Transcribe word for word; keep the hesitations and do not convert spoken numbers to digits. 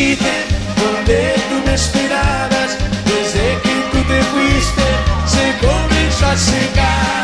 dicen donde tú me esperabas. Desde que tú te fuiste se comenzó a secar.